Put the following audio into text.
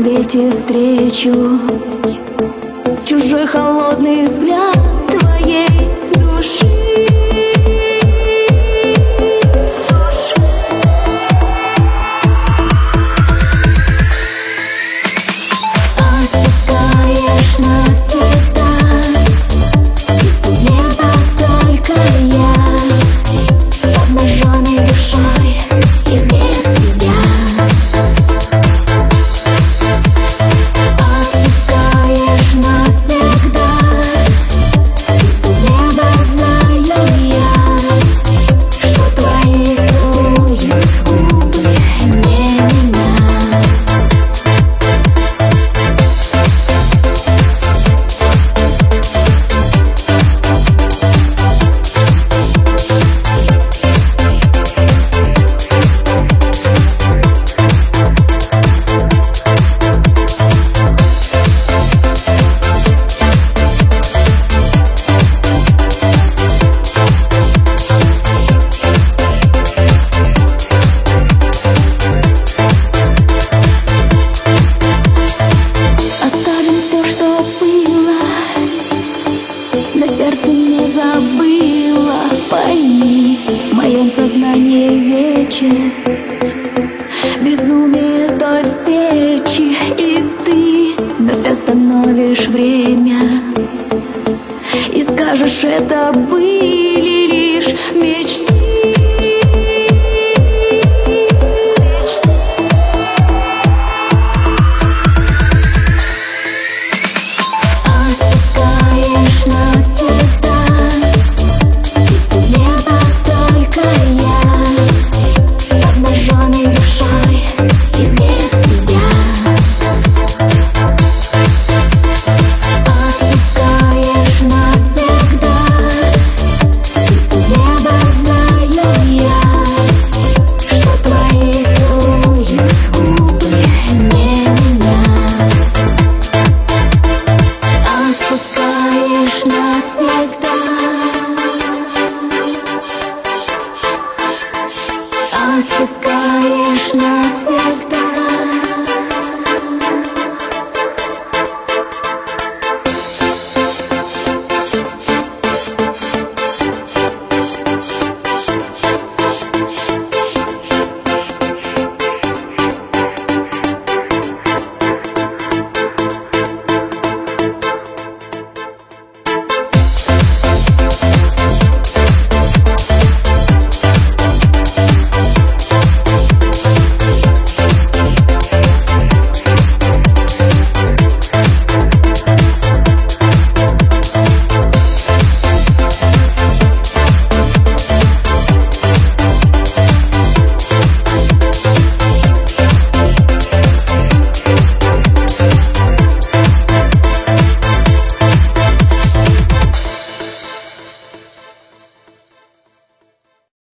рассвете встречу чужой холодный взгляд твоей души. Отпускаешь навсегда, из неба только я, с обнаженной душой и без тебя. Отпускаешь навсегда, из неба знаю я, что твои целуют губы не меня. Забыла, пойми, в моем сознании вечер, безумие той встречи, и ты вновь остановишь время и скажешь, это были лишь мечты. Отпускаешь навсегда, отпускаешь навсегда.